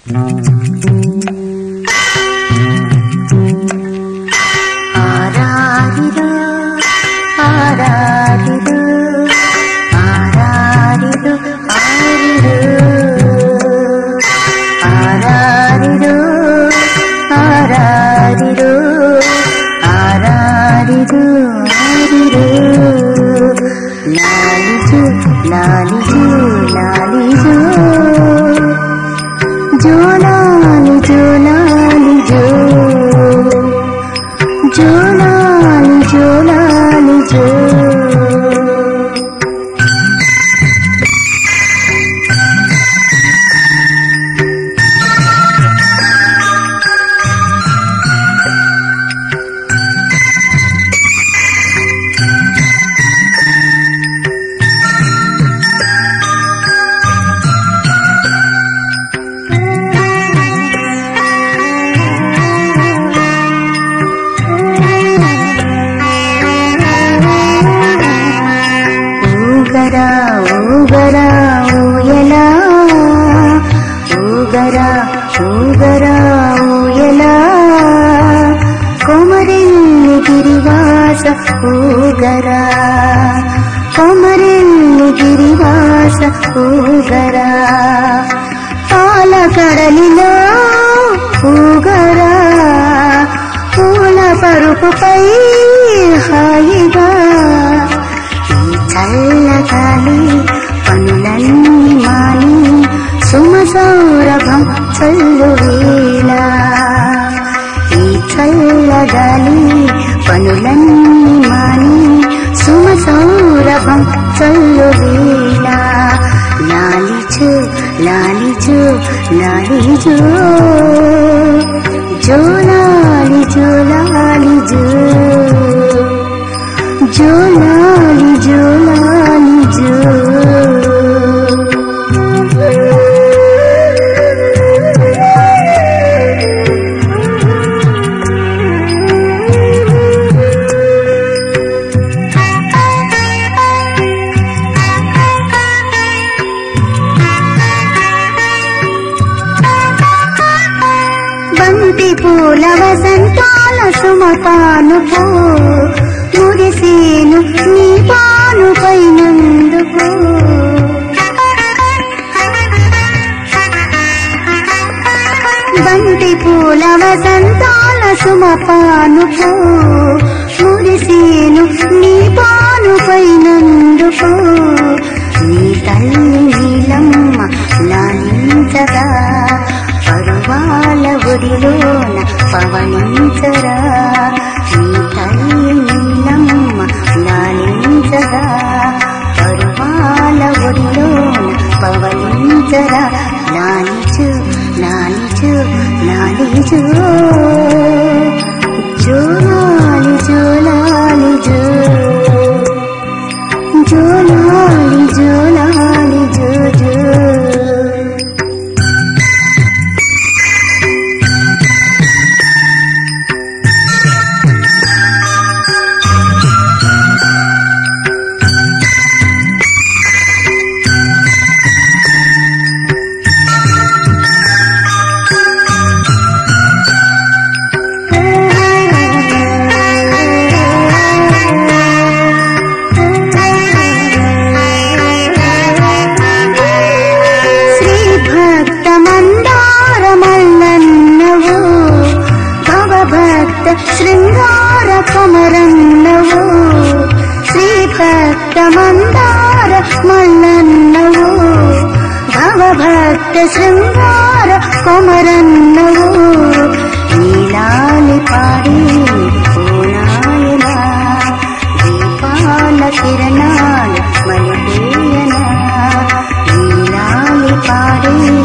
ఆరారిరో ఆరారిరో ఆరారిరో ఆరారిరో ఆరారిరో ఆరారిరో ఆరిరో లాలిజో లాలిజో లాలిజో జోలాలిజో లాలిజో జోలాలిజో లాలిజో ఊగరా ఊగరా ఊయలా ఊగరా ఊగరా ఊయలా కొమరెల్లి గిరివాస ఊగరా కొమరెల్లి గిరివాస ఊగరా పాలకడలిలో ఊగరా పూల పరుపుపై హాయిగా చల్లగాలి పనులన్నీ మాని సుమసౌరభం చల్లువేళ ఈ చల్లగాలి పనులన్నీ మాని సుమసౌరభం చల్లువేళ లాలిజో లాలిజో లాలిజో జోలాలిజో లాలిజో జోలాలిజో లాలిజో బంతి పూల వసంతాల సుమపానుకో మురిసేను నీ పానుపై నందుకో బంతి పూల వసంతాల సుమపానుకో మురిసేను నీ పానుపై నందుకో నీ తల్లి నీలమ్మ లాలించగా పరువాల ఒడిలోన పవనించరా నీ తల్లి నీలమ్మ లాలించగా పరువాల ఒడిలోన పవనించరా లాలిజో లాలిజో లాలిజో జోలాలిజో లాలిజో జోలాలిజో లాలిజో జో శృంగార కొమరన్నవో శ్రీభక్త మందార మల్లన్నవో భవభక్త శృంగార కొమరన్నవో నీలాలి పాడి పూనాయనా దీపాల కిరణాలు మలిపేయనా నీలాలి పాడి